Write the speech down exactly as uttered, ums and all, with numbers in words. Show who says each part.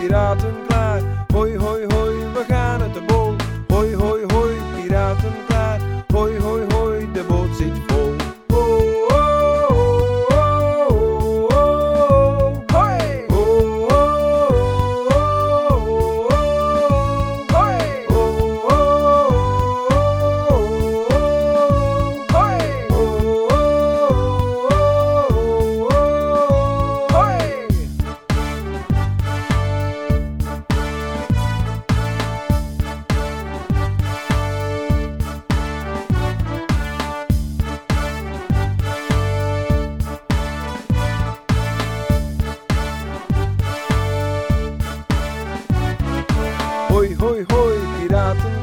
Speaker 1: piraten klaar. Hoi, hoi, hoi, we gaan het de bol. Hoi, hoi, hoi, piraten klaar. Hoi, hoi, hoi, de boot zit vol. Oh, oh, oh, oh, oh. Hoi! Oh, oh, oh, oh, oh. Hoi! Oh, oh, oh, oh, oh. Hoi! Oh, oh, oh, oh, oh. Hoi! Hoi, hoi, hoi, piraten